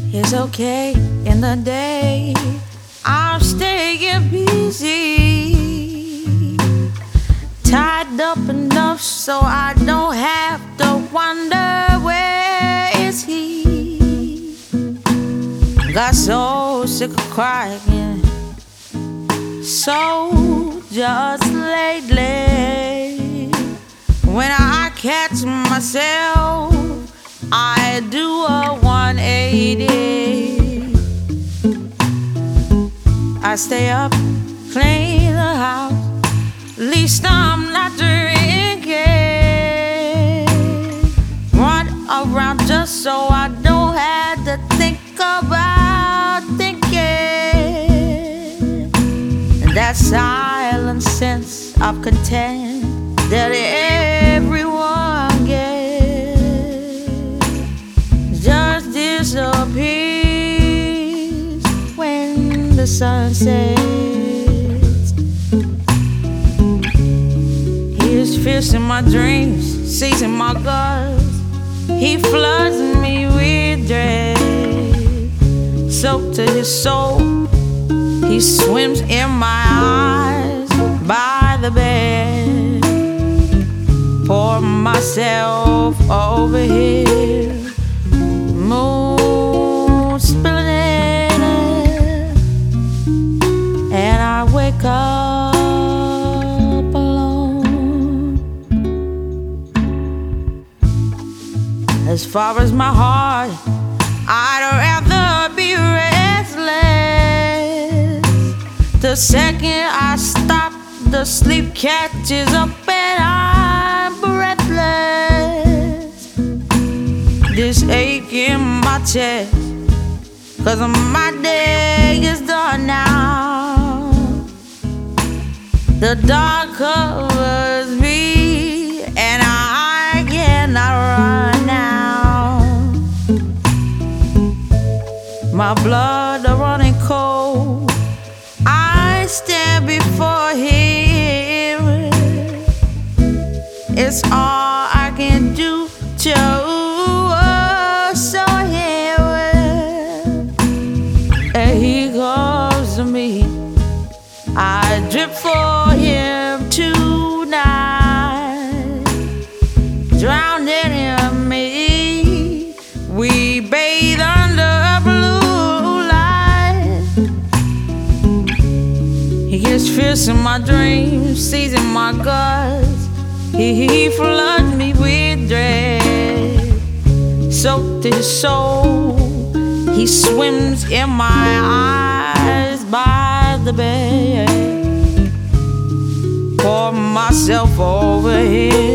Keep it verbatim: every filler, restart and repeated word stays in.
It's okay in the day, I'm staying busy, tied up enough so I don't have to wonder where is he. Got so sick of crying, so just lately, when I catch myself, I do a one eighty. I stay up, clean the house, at least I'm not drinking. Run around just so I don't have to think about thinking. And that silent sense of content that everyone gets just disappears when the sun sets. He is fierce in my dreams, seizing my guts. He floods me with dread, soaked to his soul. He swims in my eyes by the bed. Pour myself over here, moon spilling, and I wake up alone. As far as my heart, I'd rather be restless. The second I stop, the sleep catches up and I'm breathless. This ache in my chest, 'cause my day is done now. The dark covers me and I cannot run now. My blood is running cold, I stand before him. It's all I can do to show him. And he comes to me, I drip for him tonight. Drowning in me, we bathe under blue light. He gets fierce in my dreams, seizing my guts. He, he floods me with dread, soaked to his soul. He swims in my eyes by the bed. Pour myself over here,